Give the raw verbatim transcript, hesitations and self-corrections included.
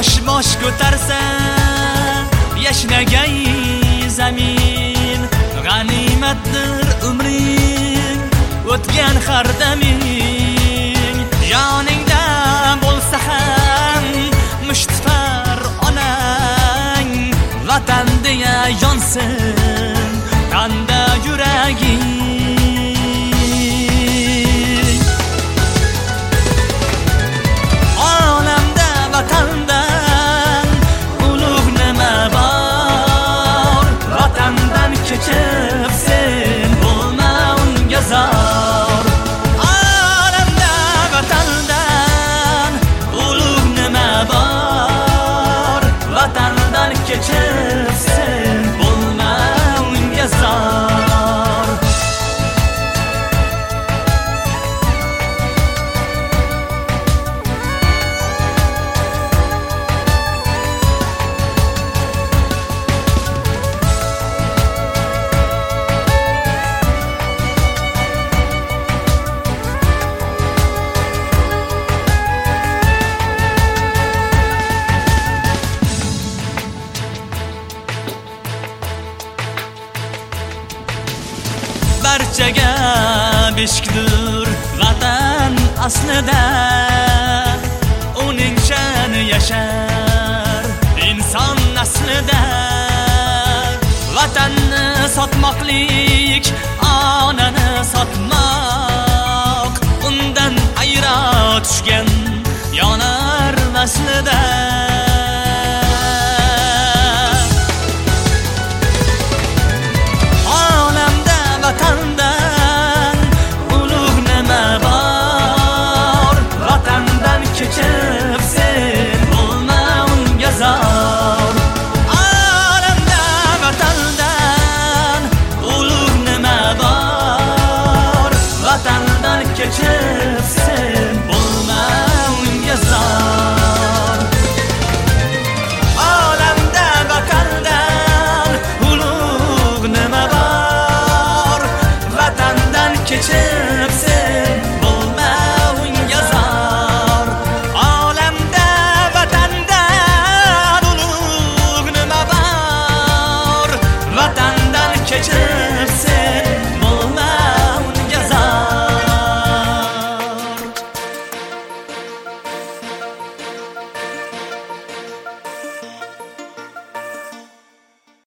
bosh bosh ko'tarsa yashnagay zamin, g'animatdir umring, o'tgan har daming. Yoningda bo'lsa ham mushtipar onang, vatan deya yonsin tanda yuraging. Olamda vatandan ulug' nima bor, vatandan kechib sen bo'lma unga zor. Olamda vatandan ulug' nima bor, vatandan kechib sen bo'lma unga zor. Barchaga beshikdur vatan aslida, uning sha'ni yashar inson naslida. Vatanni sotmoqlik, onani sotmoq, undan ayro tushgan yonar vaslida.